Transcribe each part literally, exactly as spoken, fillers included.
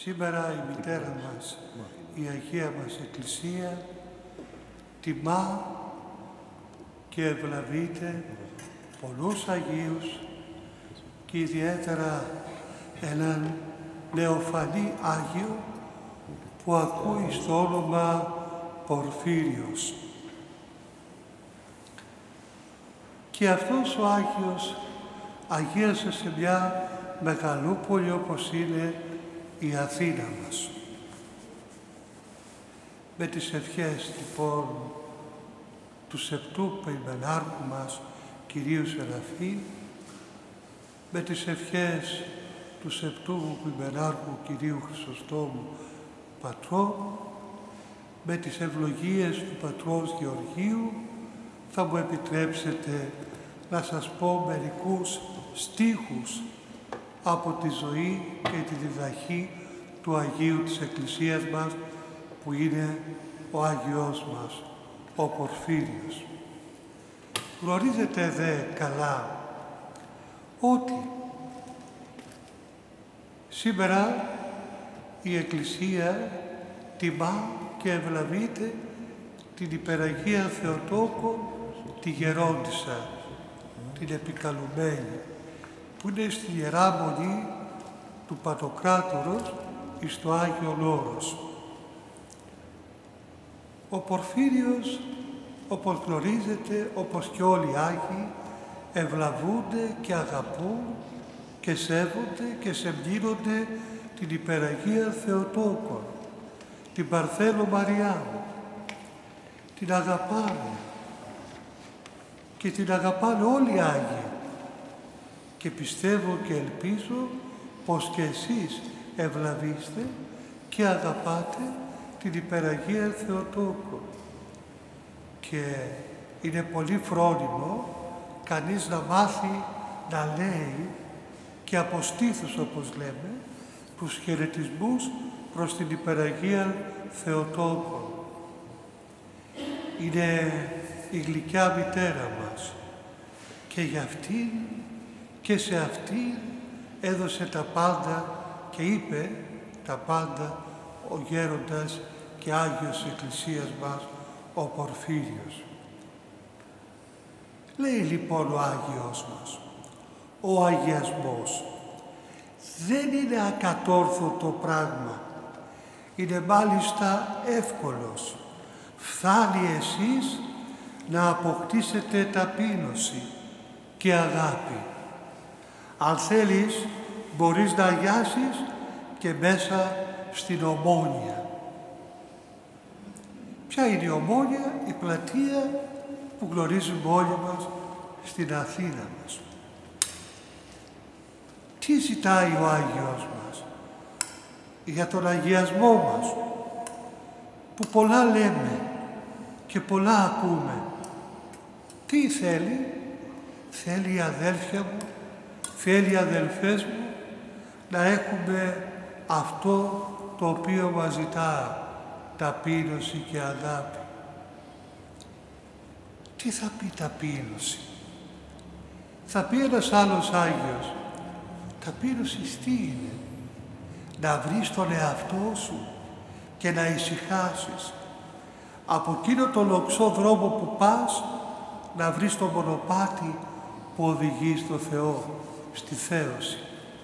Σήμερα η μητέρα μας, η Αγία μας Εκκλησία, τιμά και ευλαβείται πολλούς Αγίους και ιδιαίτερα έναν νεοφανή Άγιο που ακούει στο όνομα Πορφύριος. Και αυτός ο Άγιος αγίασε σε μια μεγαλούπολη όπως είναι η Αθήνα μας. Με τις ευχές λοιπόν του σεπτού Πεϊμενάρχου μας, Κυρίου Σεραφείμ, με τις ευχές του σεπτού Πεϊμενάρχου Κυρίου Χρυσοστόμου Πατρό, με τις ευλογίες του Πατρός Γεωργίου, θα μου επιτρέψετε να σας πω μερικούς στίχους από τη ζωή και τη διδαχή του Αγίου της Εκκλησίας μας, που είναι ο Άγιος μας, ο Πορφύριος. Γνωρίζετε δε καλά ότι σήμερα η Εκκλησία τιμά και ευλαβείται την Υπεραγία Θεοτόκο, τη Γερόντισσα, την επικαλουμένη, που είναι στη Ιερά Μονή του Παντοκράτορος εις το Άγιον Όρος. Ο Πορφύριος, όπως γνωρίζετε, όπως και όλοι οι Άγιοι, ευλαβούνται και αγαπούν και σέβονται και σεμνύνονται την Υπεραγία Θεοτόκον, την Παρθένο Μαριάμου. Την αγαπάνε και την αγαπάνε όλοι οι Άγιοι. Και πιστεύω και ελπίζω πως και εσείς ευλαβείστε και αγαπάτε την Υπεραγία Θεοτόκο. Και είναι πολύ φρόνιμο κανείς να μάθει να λέει και από στήθους, όπως λέμε, τους χαιρετισμούς προς την Υπεραγία Θεοτόκο. Είναι η γλυκιά μητέρα μας και για αυτήν και σε αυτήν έδωσε τα πάντα και είπε τα πάντα ο γέροντας και Άγιος Εκκλησίας μας, ο Πορφύριος. Λέει λοιπόν ο Άγιος μας, ο αγιασμός δεν είναι ακατόρθωτο πράγμα, είναι μάλιστα εύκολος. Φθάνει εσείς να αποκτήσετε ταπείνωση και αγάπη. Αν θέλεις, μπορείς να αγιάσεις και μέσα στην Ομόνια. Ποια είναι η Ομόνια? Η πλατεία που γνωρίζουμε όλοι μας στην Αθήνα μας. Τι ζητάει ο Άγιος μας? Για τον αγιασμό μας, που πολλά λέμε και πολλά ακούμε. Τι θέλει? Θέλει οι αδέλφια μου, θέλει οι αδελφές μου να έχουμε αυτό το οποίο μας ζητά, ταπείνωση και αγάπη. Τι θα πει ταπείνωση? Θα πει ένας άλλος Άγιος, ταπείνωση τι είναι? Να βρεις τον εαυτό σου και να ησυχάσεις. Από εκείνο τον οξό δρόμο που πας, να βρεις το μονοπάτι που οδηγεί στο Θεό, στη θέωση.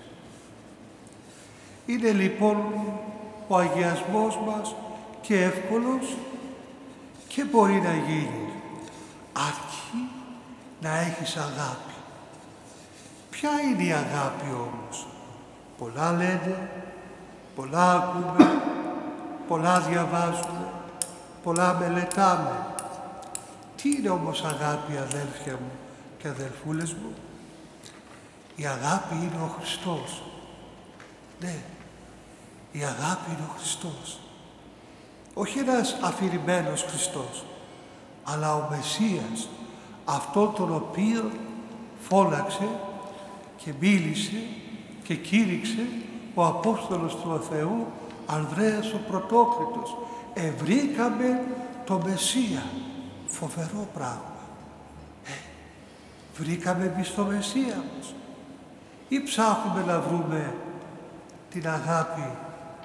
Είναι λοιπόν ο αγιασμός μας και εύκολος και μπορεί να γίνει, αρκεί να έχεις αγάπη. Ποια είναι η αγάπη όμως? Πολλά λένε, πολλά ακούμε, πολλά διαβάζουμε, πολλά μελετάμε. Τι είναι όμως αγάπη, αδέλφια μου και αδελφούλες μου? Η αγάπη είναι ο Χριστός. Ναι, η αγάπη είναι ο Χριστός. Όχι ένας αφηρημένος Χριστός, αλλά ο Μεσσίας, αυτόν τον οποίο φώναξε και μίλησε και κήρυξε ο Απόστολος του Θεού Ανδρέας ο Πρωτόκλητος. Ευρήκαμε το Μεσσία. Φοβερό πράγμα. Ε, βρήκαμε εμείς το Μεσσία μας ή ψάχνουμε να βρούμε την αγάπη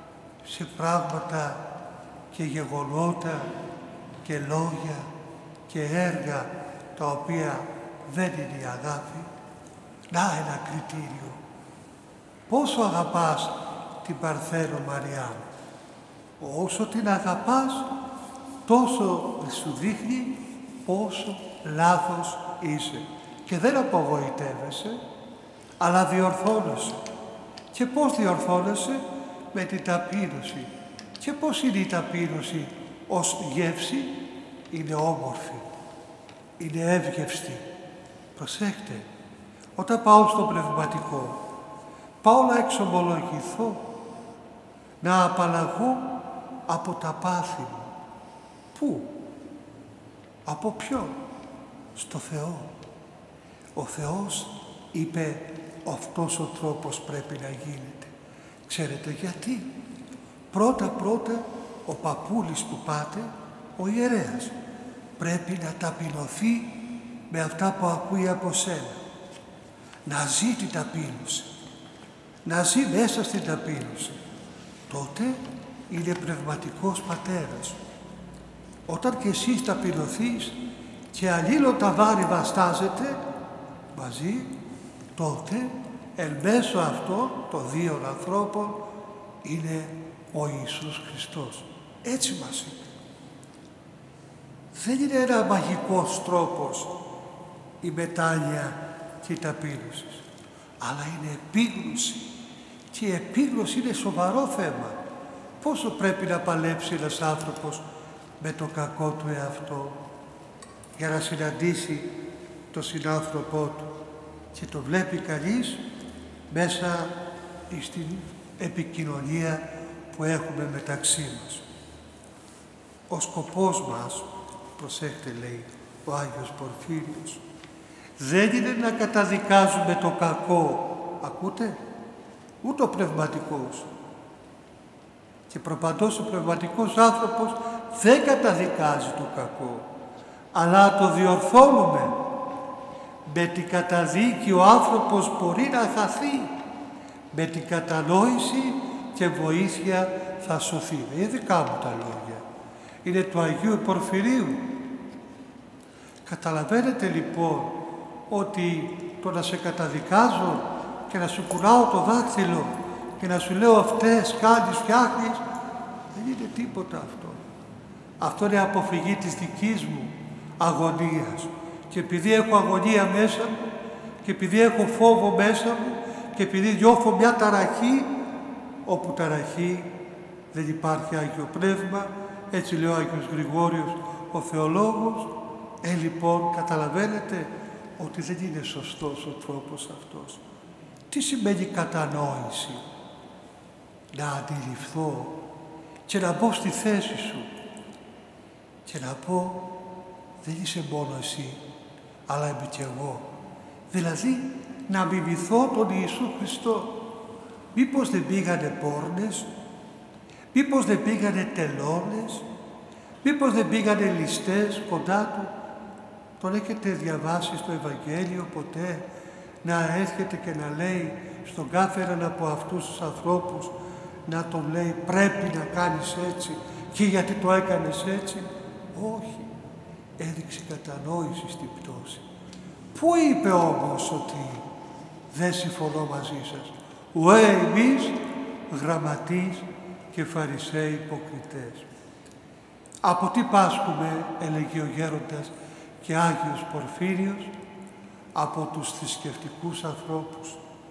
σε πράγματα και γεγονότα και λόγια και έργα τα οποία δεν είναι η αγάπη. Να ένα κριτήριο. Πόσο αγαπάς την Παρθένο Μαριά. Όσο την αγαπάς, τόσο σου δείχνει πόσο λάθος είσαι. Και δεν απογοητεύεσαι, αλλά διορθώνεσαι. Και πώς διορθώνεσαι? Με την ταπείνωση. Και πώς είναι η ταπείνωση ως γεύση? Είναι όμορφη, είναι εύγευστη. Προσέχτε, όταν πάω στο πνευματικό, πάω να εξομολογηθώ, να απαλλαγώ από τα πάθη μου. Πού? Από ποιον? Στο Θεό. Ο Θεός είπε αυτός ο τρόπος πρέπει να γίνεται. Ξέρετε γιατί? Πρώτα-πρώτα ο παππούλης που πάτε, ο ιερέας, πρέπει να ταπεινωθεί με αυτά που ακούει από σένα. Να ζει την ταπείνωση. Να ζει μέσα στην ταπείνωση. Τότε είναι πνευματικός πατέρας. Όταν και εσείς ταπεινωθείς και αλλήλωτα βάρη βαστάζετε μαζί, τότε εν μέσω αυτών των δύο ανθρώπων είναι ο Ιησούς Χριστός. Έτσι μας είπε. Δεν είναι ένα μαγικός τρόπος η μετάνοια και η ταπείνωση, αλλά είναι επίγνωση. Και η επίγνωση είναι σοβαρό θέμα. Πόσο πρέπει να παλέψει ένας άνθρωπος με το κακό του εαυτό για να συναντήσει τον συνάνθρωπό του, και το βλέπει κανείς μέσα στην επικοινωνία που έχουμε μεταξύ μας. Ο σκοπός μας, προσέχτε λέει ο Άγιος Πορφύριος, δεν είναι να καταδικάζουμε το κακό, ακούτε, ούτε ο πνευματικός. Και προπαντός ο πνευματικός άνθρωπος δεν καταδικάζει το κακό, αλλά το διορθώνουμε. Με την καταδίκη ο άνθρωπος μπορεί να χαθεί. Με την κατανόηση και βοήθεια θα σωθεί. Δεν είναι δικά μου τα λόγια. Είναι του Αγίου Πορφυρίου. Καταλαβαίνετε λοιπόν ότι το να σε καταδικάζω και να σου κουνάω το δάχτυλο και να σου λέω αυτές κάνεις, φτιάχνεις, δεν είναι τίποτα αυτό. Αυτό είναι αποφυγή της δικής μου αγωνίας. Και επειδή έχω αγωνία μέσα μου και επειδή έχω φόβο μέσα μου και επειδή νιώθω μια ταραχή, όπου ταραχή δεν υπάρχει Άγιο Πνεύμα, έτσι λέει ο Άγιος Γρηγόριος ο θεολόγος, ε λοιπόν καταλαβαίνετε ότι δεν είναι σωστός ο τρόπος αυτός. Τι σημαίνει κατανόηση? Να αντιληφθώ και να μπω στη θέση σου και να πω δεν είσαι μόνο εσύ, αλλά είμαι κι εγώ. Δηλαδή να μιμηθώ τον Ιησού Χριστό. Μήπως δεν πήγανε πόρνες, μήπως δεν πήγανε τελώνες, μήπως δεν πήγανε ληστές κοντά του? Τον έχετε διαβάσει στο Ευαγγέλιο ποτέ να έρχεται και να λέει στον κάθε έναν από αυτούς τους ανθρώπους, να τον λέει πρέπει να κάνεις έτσι και γιατί το έκανες έτσι? Όχι. Έδειξε κατανόηση στην πτώση. Πού είπε όμως ότι δεν συμφωνώ μαζί σας? Ουέ εμείς γραμματείς και φαρισαίοι υποκριτές. Από τι πάσχουμε, έλεγε ο γέροντας και Άγιος Πορφύριος? Από τους θρησκευτικούς ανθρώπους.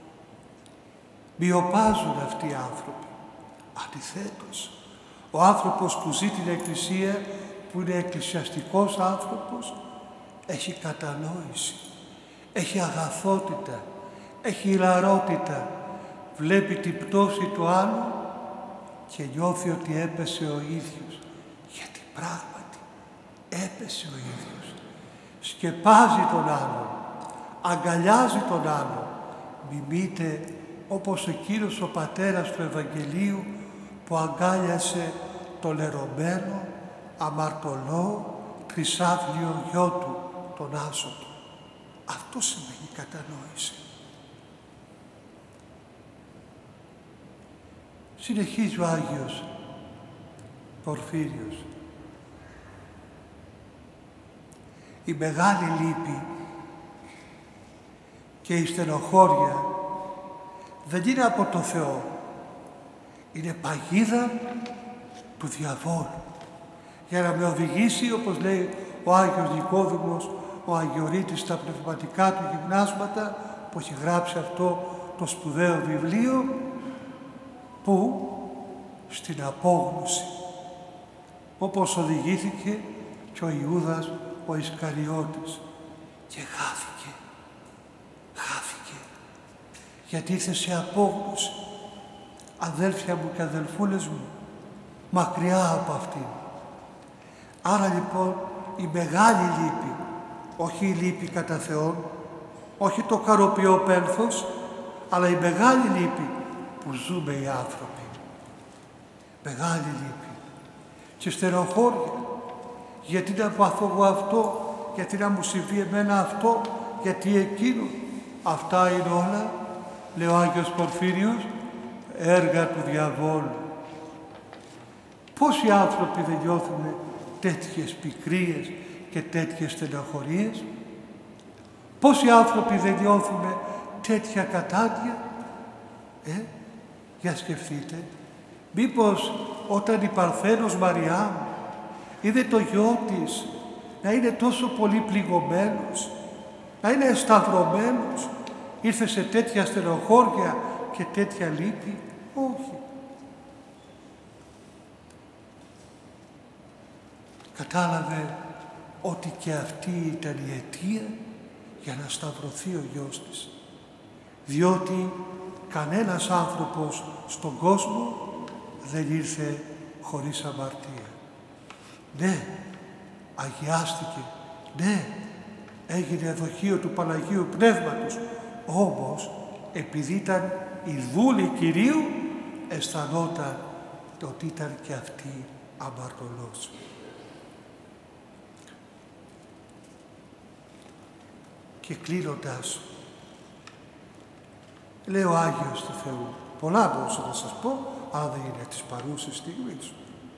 Μειοπάζουν αυτοί οι άνθρωποι. Αντιθέτως, ο άνθρωπος που ζει την Εκκλησία, που είναι εκκλησιαστικός άνθρωπος, έχει κατανόηση, έχει αγαθότητα, έχει ηλαρότητα, βλέπει την πτώση του άλλου και νιώθει ότι έπεσε ο ίδιος. Γιατί πράγματι έπεσε ο ίδιος. Σκεπάζει τον άλλον, αγκαλιάζει τον άλλον, μιμείται όπως εκείνος ο πατέρας του Ευαγγελίου που αγκάλιασε το λερωμένο, αμαρτωλό, τρισάβλιο γιο του, τον άσωτο. Αυτό σημαίνει κατανόηση. Συνεχίζει ο Άγιος Πορφύριος. Η μεγάλη λύπη και η στενοχώρια δεν είναι από το Θεό. Είναι παγίδα του διαβόλου για να με οδηγήσει, όπως λέει ο Άγιος Νικόδημος, ο Αγιορείτης, στα πνευματικά του γυμνάσματα, που έχει γράψει αυτό το σπουδαίο βιβλίο, που στην απόγνωση, όπως οδηγήθηκε και ο Ιούδας ο Ισκαριώτης, και χάθηκε, χάθηκε, γιατί ήρθε σε απόγνωση. Αδέλφια μου και αδελφούλες μου, μακριά από αυτήν. Άρα λοιπόν η μεγάλη λύπη, όχι η λύπη κατά Θεόν, όχι το καροποιό πένθος, αλλά η μεγάλη λύπη που ζούμε οι άνθρωποι. Μεγάλη λύπη και στενοχώρια. Γιατί να πάθω εγώ αυτό, γιατί να μου συμβεί εμένα αυτό, γιατί εκείνο. Αυτά είναι όλα, λέει ο Άγιος Πορφύριος, έργα του διαβόλου. Πόσοι άνθρωποι δεν νιώθουν τέτοιες πικρίες και τέτοιες στεναχωρίες? Πόσοι άνθρωποι δεν νιώθουν τέτοια κατάδια? Ε, για σκεφτείτε. Μήπως όταν η Παρθένος Μαριάμ είδε το γιο της να είναι τόσο πολύ πληγωμένος, να είναι σταυρωμένος, ήρθε σε τέτοια στενοχώρια και τέτοια λύπη? Όχι. Κατάλαβε ότι και αυτή ήταν η αιτία για να σταυρωθεί ο γιος της. Διότι κανένας άνθρωπος στον κόσμο δεν ήρθε χωρίς αμαρτία. Ναι, αγιάστηκε, ναι, έγινε δοχείο του Παναγίου Πνεύματος, όμως επειδή ήταν η δούλη Κυρίου, αισθανόταν ότι ήταν και αυτή αμαρτωλός. Και κλείνοντας, λέει ο Άγιος του Θεού, πολλά μπορούσα να σας πω, αλλά δεν είναι της παρούσης στιγμής.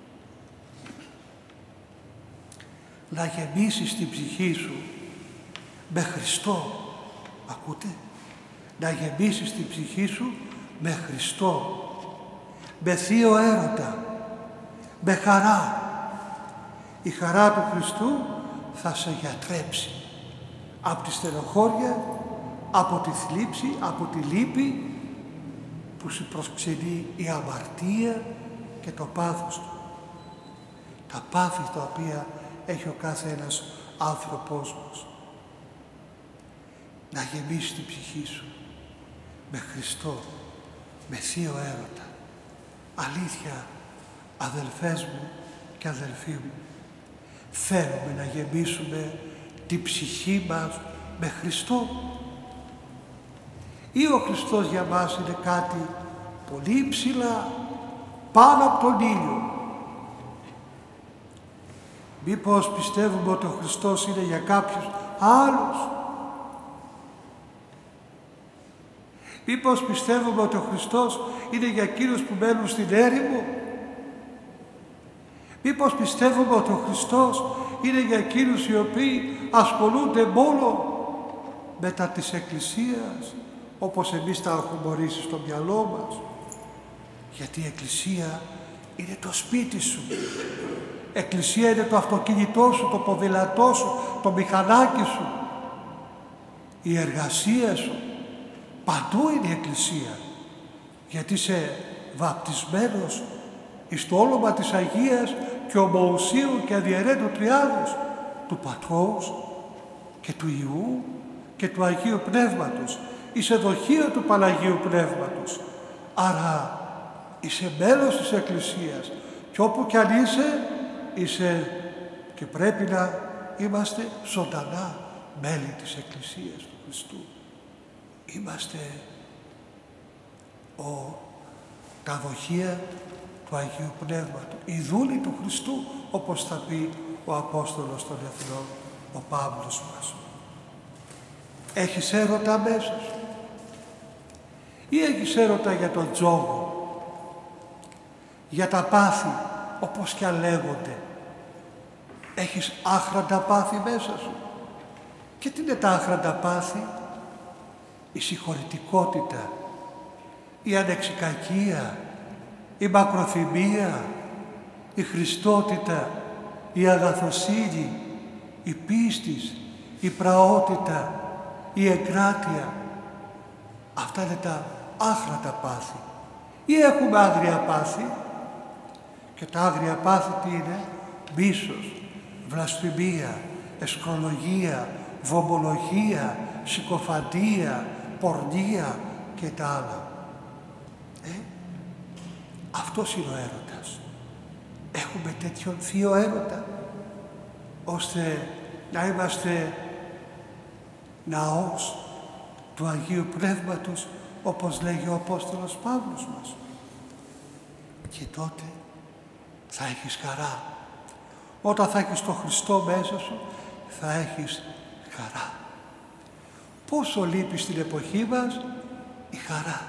Να γεμίσεις την ψυχή σου με Χριστό. Ακούτε? Να γεμίσεις την ψυχή σου με Χριστό, με θείο έρωτα, με χαρά. Η χαρά του Χριστού θα σε γιατρέψει από τη στενοχώρια, από τη θλίψη, από τη λύπη που σου προξενεί η αμαρτία και το πάθος του. Τα πάθη τα οποία έχει ο κάθε ένας άνθρωπος μας. Να γεμίσει την ψυχή σου με Χριστό, με θείο έρωτα. Αλήθεια, αδελφές μου και αδελφοί μου, θέλουμε να γεμίσουμε την ψυχή μας με Χριστό, ή ο Χριστός για μας είναι κάτι πολύ ψηλά, πάνω από τον ήλιο? Μήπως πιστεύουμε ότι ο Χριστός είναι για κάποιους άλλους? Μήπως πιστεύουμε ότι ο Χριστός είναι για εκείνους που μένουν στην έρημο? Μήπως πιστεύουμε ότι ο Χριστός είναι για εκείνους οι οποίοι ασχολούνται μόνο μετά της Εκκλησίας, όπως εμείς τα έχουμε ορίσει στο μυαλό μας? Γιατί η Εκκλησία είναι το σπίτι σου. Εκκλησία είναι το αυτοκίνητό σου, το ποδήλατό σου, το μηχανάκι σου, η εργασία σου. Παντού είναι η Εκκλησία. Γιατί είσαι βαπτισμένος εις το όνομα της Αγίας και ομοουσίου και αδιαιρέτου Τριάδος, του Πατρός και του Υιού και του Αγίου Πνεύματος. Είσαι δοχείο του Παναγίου Πνεύματος. Άρα είσαι μέλος της Εκκλησίας. Και όπου κι αν είσαι, είσαι και πρέπει να είμαστε ζωντανά μέλη της Εκκλησίας του Χριστού. Είμαστε ο, τα δοχεία του Αγίου Πνεύματος, η δούλη του Χριστού, όπως θα πει ο Απόστολος των Εθνών, ο Παύλος μας. Έχεις έρωτα μέσα σου ή έχεις έρωτα για τον τζόγο? για τα πάθη, όπως και αν λέγονται. Έχεις άχραντα πάθη μέσα σου. Και τι είναι τα άχραντα πάθη? Η συγχωρητικότητα, η ανεξικακία, η μακροθυμία, η χριστότητα, η αγαθοσύνη, η πίστης, η πραότητα, η εγκράτεια. Αυτά είναι τα άχραντα πάθη. Ή έχουμε άγρια πάθη, και τα άγρια πάθη τι είναι? Μίσος, βλασφημία, εσκρολογία, βομολογία, συκοφαντία, πορνεία και τα άλλα. Ε, αυτός είναι ο έρωτας. Έχουμε τέτοιον θείο έρωτα, ώστε να είμαστε ναός του Αγίου Πνεύματος, όπως λέγει ο Απόστολος Παύλος μας. Και τότε θα έχεις χαρά. Όταν θα έχεις τον Χριστό μέσα σου, θα έχεις χαρά. Πόσο λείπει στην εποχή μας η χαρά.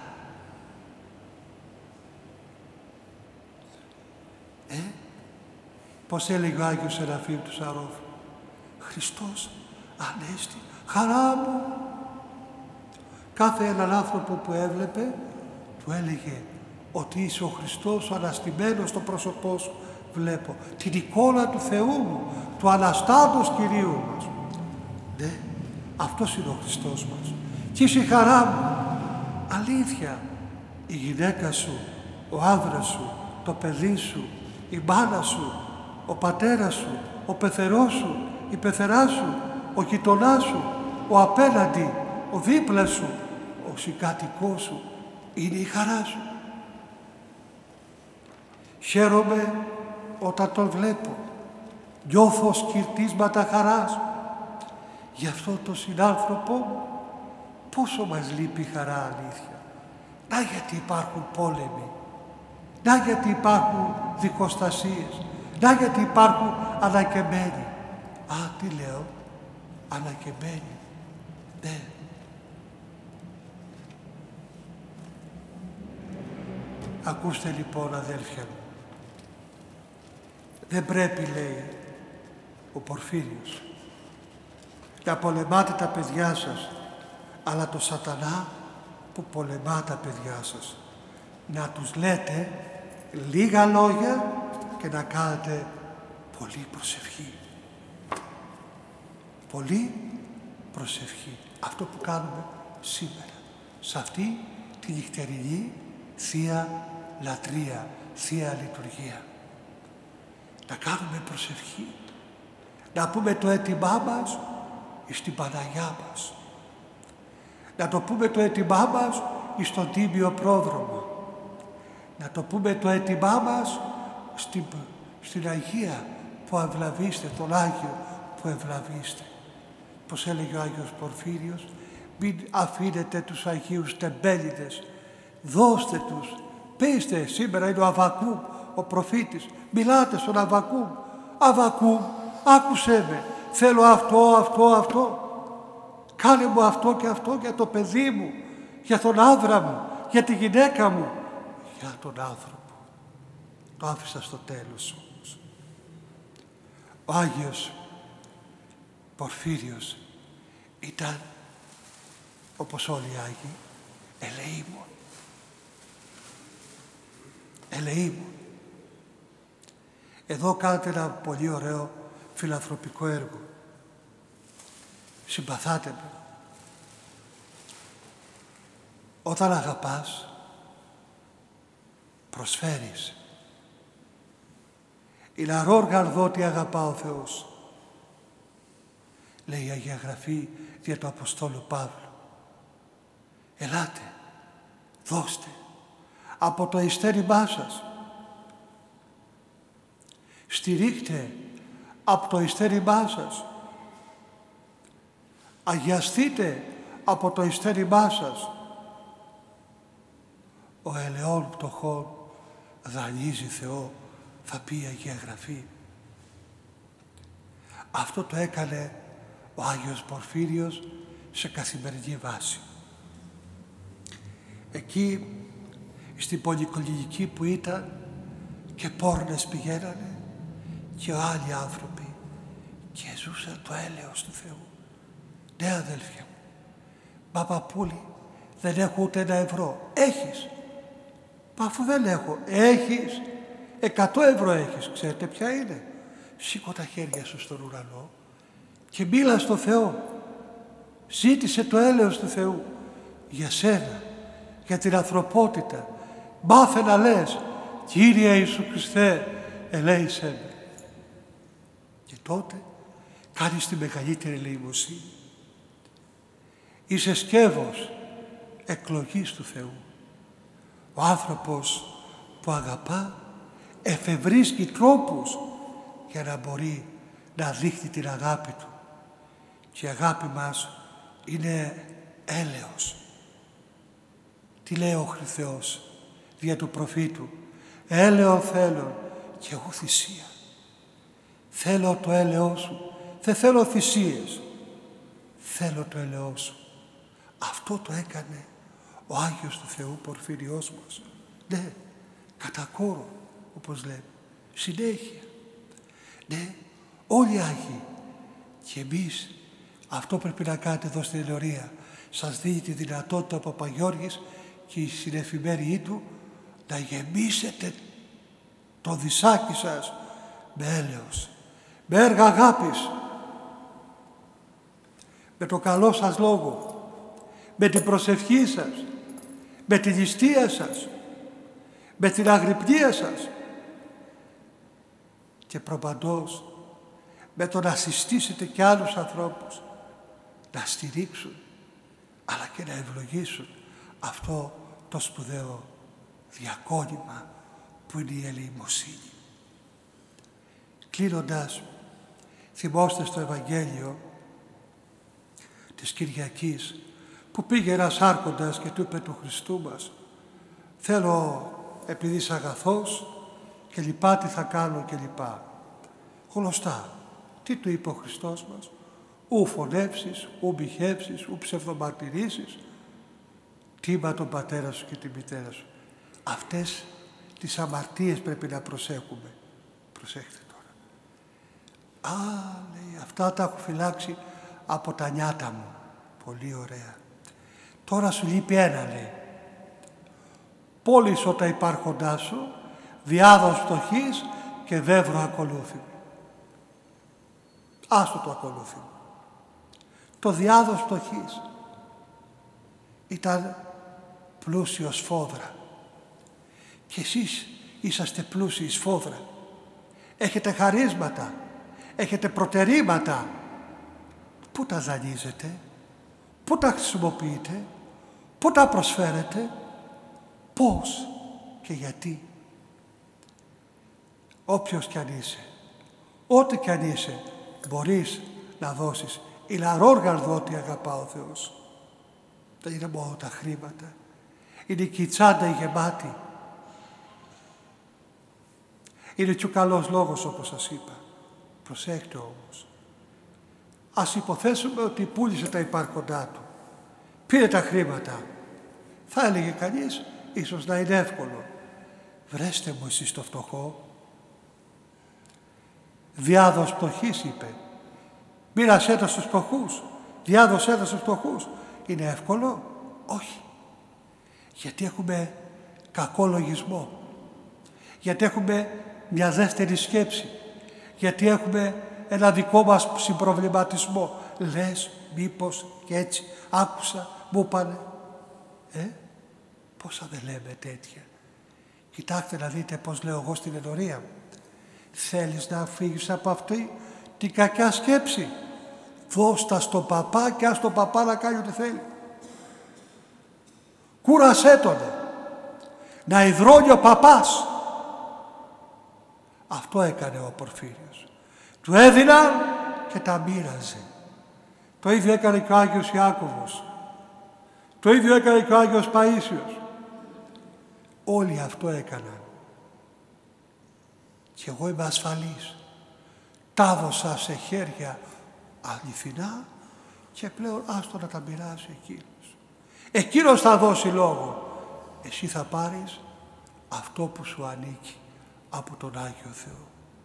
Ε, πώς έλεγε ο Άγιος Σεραφείμ του Σαρόφου, Χριστός Ανέστη, χαρά μου. Κάθε έναν άνθρωπο που έβλεπε, του έλεγε ότι είσαι ο Χριστός, ο αναστημένος στο πρόσωπό σου. Βλέπω την εικόνα του Θεού μου, του Αναστάντος Κυρίου μας. Ναι, αυτός είναι ο Χριστός μας. Και είσαι η χαρά μου. Αλήθεια, η γυναίκα σου, ο άνδρας σου, το παιδί σου, η μάνα σου, ο πατέρας σου, ο πεθερός σου, η πεθερά σου, ο γειτονάς σου, ο απέναντι, ο δίπλα σου, ο συγκάτοικός σου, είναι η χαρά σου. Χαίρομαι όταν τον βλέπω. Νιώθω σκυρτίσματα χαράς. Γι' αυτό τον συνάνθρωπό μου πόσο μας λείπει η χαρά, αλήθεια. Να γιατί υπάρχουν πόλεμοι. Να γιατί υπάρχουν δικοστασίες. Να γιατί υπάρχουν ανακεμμένοι. Α, τι λέω, ανακεμμένοι. Ναι. Ακούστε λοιπόν, αδέλφια μου. Δεν πρέπει, λέει ο Πορφύριος, να πολεμάτε τα παιδιά σας, αλλά το σατανά που πολεμά τα παιδιά σας. Να τους λέτε λίγα λόγια και να κάνετε πολύ προσευχή. Πολύ προσευχή. Αυτό που κάνουμε σήμερα, σε αυτή τη νυχτερινή Θεία Λατρεία, Θεία Λειτουργία. Να κάνουμε προσευχή. Να πούμε το αίτημά μας στην Παναγιά μας. Να το πούμε το αίτημά μας στον Τίμιο Πρόδρομο. Να το πούμε το αίτημά μας στην, στην Αγία που ευλαβείστε, τον Άγιο που ευλαβείστε. Πως έλεγε ο Άγιος Πορφύριος, μην αφήνετε τους Αγίους τεμπέληδες, δώστε τους, πείστε, σήμερα είναι ο Αββακούμ, ο προφήτης, μιλάτε στον Αββακούμ, Αββακούμ, άκουσέ με, θέλω αυτό, αυτό, αυτό, κάνε μου αυτό και αυτό για το παιδί μου, για τον άντρα μου, για τη γυναίκα μου, για τον άνθρωπο. Το άφησα στο τέλος όμως. Ο Άγιος Πορφύριος ήταν, όπως όλοι οι Άγιοι, ελεήμων. Ελεήμων. Εδώ κάνετε ένα πολύ ωραίο φιλανθρωπικό έργο. Συμπαθάτε με. Όταν αγαπάς, προσφέρεις. «Ηλαρών γαρδότι αγαπά ο Θεός», λέει η Αγία Γραφή δια του Αποστόλου Παύλου. Ελάτε, δώστε από το ειστέρημά σας. Στηρίχτε από το ειστέρημά σας. Αγιαστείτε από το ειστέρημά σας. Ο ελαιών πτωχών δανείζει Θεό, θα πει η Αγία Γραφή. Αυτό το έκανε ο Άγιος Πορφύριος σε καθημερινή βάση. Εκεί στην πολυκλινική που ήταν, και πόρνες πηγαίνανε και άλλοι άνθρωποι και ζούσαν το έλεος του Θεού. Ναι, αδέλφια μου, μα παππούλη, δεν έχω ούτε ένα ευρώ. Έχεις? Μα αφού δεν έχω. Έχεις? Εκατό ευρώ έχεις. Ξέρετε ποια είναι? Σήκω τα χέρια σου στον ουρανό και μίλα στο Θεό. Ζήτησε το έλεος του Θεού για σένα, για την ανθρωπότητα. Μάθε να λες, Κύριε Ιησού Χριστέ, ελέησέ με. Και τότε κάνεις τη μεγαλύτερη ελεημοσύνη. Είσαι σκεύος εκλογής του Θεού. Ο άνθρωπος που αγαπά εφευρίσκει τρόπους για να μπορεί να δείχνει την αγάπη του. Και η αγάπη μας είναι έλεος. Τι λέει ο Θεός δια του προφήτου? Έλεον θέλω και εγώ θυσία. Θέλω το έλεό σου. Δεν θέλω θυσίες. Θέλω το έλεό σου. Αυτό το έκανε ο Άγιος του Θεού Πορφυριός μας. Ναι, κατά κόρο, όπως λέμε. Συνέχεια. Ναι, όλοι οι Άγιοι. Και εμείς αυτό πρέπει να κάνετε εδώ στην Ελεωρία. Σας δίνει τη δυνατότητα ο Παπαγιώργης και οι συνεφημένοι του να γεμίσετε το δισάκι σας με έλεος, με έργα αγάπης, με το καλό σας λόγο, με την προσευχή σας, με τη ληστεία σας, με την αγρυπνία σας και προπαντός με το να συστήσετε και άλλους ανθρώπους να στηρίξουν αλλά και να ευλογήσουν αυτό το σπουδαίο διακόνημα που είναι η ελεημοσύνη. Κλείνοντας, θυμόστε στο Ευαγγέλιο της Κυριακής που πήγε ένας άρχοντας και του είπε του Χριστού μας, θέλω επειδή είσαι αγαθός και λοιπά τι θα κάνω και λοιπά. Γνωστά. Τι του είπε ο Χριστός μας? Ου φωνεύσεις, ου μπηχεύσεις, ου ψευδομαρτυρήσεις. Τίμα τον πατέρα σου και τη μητέρα σου. Αυτές τις αμαρτίες πρέπει να προσέχουμε. Προσέχτε τώρα. Α, λέει, αυτά τα έχω φυλάξει από τα νιάτα μου. Πολύ ωραία. Τώρα σου λείπει ένα, λέει. Πώλησο τα υπάρχοντά σου, διάδος φτωχής και δεύρο ακολούθη. Άστο το ακολούθη. Το διάδος φτωχής ήταν πλούσιος σφόδρα. Και εσείς είσαστε πλούσιοι σφόδρα. Έχετε χαρίσματα, έχετε προτερήματα. Πού τα δανείζετε, πού τα χρησιμοποιείτε, πού τα προσφέρετε, πώς και γιατί. Όποιος κι αν είσαι, ό,τι κι αν είσαι, μπορείς να δώσεις. Είναι αρόργαρδο ότι αγαπά ο Θεός. Δεν είναι μόνο τα χρήματα. Είναι και η τσάντα η γεμάτη. Είναι και ο καλός λόγος όπως σας είπα. Προσέχτε όμως. Ας υποθέσουμε ότι πούλησε τα υπάρχοντά του. Πήρε τα χρήματα. Θα έλεγε κανείς, ίσως να είναι εύκολο. Βρέστε μου εσείς το φτωχό. Διάδος φτωχής είπε. Μοίρασέ τα στους φτωχούς. Διάδοσέ τα στους φτωχούς. Είναι εύκολο? Όχι. Γιατί έχουμε κακό λογισμό. Γιατί έχουμε μια δεύτερη σκέψη. Γιατί έχουμε ένα δικό μας συμπροβληματισμό. Λες, μήπως και έτσι. Άκουσα, μου είπανε. Ε, πόσα δεν λέμε τέτοια. Κοιτάξτε να δείτε πώς λέω εγώ στην ενορία μου. Θέλεις να φύγεις από αυτή την κακιά σκέψη? Δώσ' τα στον παπά και ας τον παπά να κάνει ό,τι θέλει. Κούρασέ τον. Να υδρώνει ο παπάς. Αυτό έκανε ο Πορφύριος. Του έδιναν και τα μοίραζε. Το ίδιο έκανε και ο Άγιος Ιάκωβος. Το ίδιο έκανε και ο Άγιος Παΐσιος. Όλοι αυτό έκαναν. Και εγώ είμαι ασφαλής. Τα δώσα σε χέρια αληθινά και πλέον άστο να τα μοιράσει εκείνος. Εκείνος θα δώσει λόγο. Εσύ θα πάρεις αυτό που σου ανήκει. από τον Άγιο Θεό.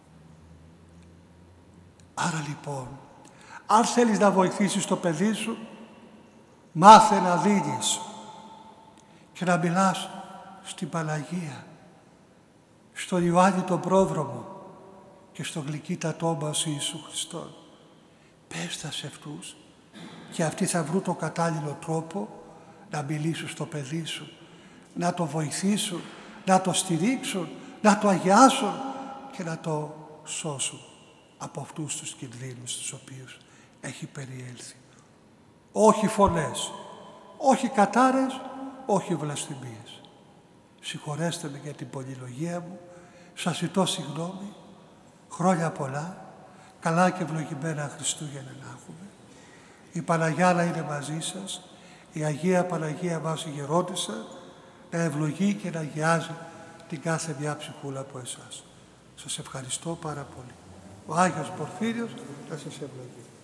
Άρα λοιπόν, αν θέλεις να βοηθήσεις το παιδί σου, μάθε να δίνεις και να μιλάς στην Παναγία, στον Ιωάννη τον Πρόδρομο και στον γλυκύτατό μας Ιησού Χριστόν. Πες τα σε αυτούς και αυτοί θα βρουν το κατάλληλο τρόπο να μιλήσουν στο παιδί σου, να το βοηθήσουν, να το στηρίξουν, να το αγιάσουν και να το σώσουν από αυτούς τους κινδύνους τους οποίους έχει περιέλθει. Όχι φωνές, όχι κατάρες, όχι βλασφημίες. Συγχωρέστε με για την πολυλογία μου, σας ζητώ συγγνώμη, χρόνια πολλά, καλά και ευλογημένα Χριστούγεννα να έχουμε. Η Παναγιά να είναι μαζί σας, η Αγία Παναγία μας η Γερόντισσα, να ευλογεί και να αγιάζει την κάθε μια ψυχούλα από εσάς. Σας ευχαριστώ πάρα πολύ. Ο Άγιος Πορφύριος να σας ευλογεί.